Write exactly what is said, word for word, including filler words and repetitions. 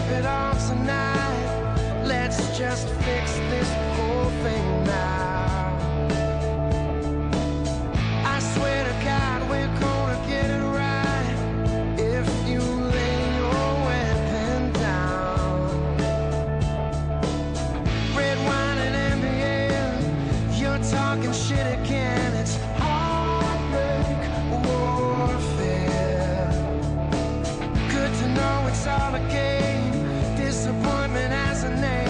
it all tonight. Let's just fix this whole thing now. I swear to God we're gonna get it right if you lay your weapon down. Red wine and M B M, you're talking shit again. It's heartbreak warfare. Good to know it's all a game. Disappointment has a name.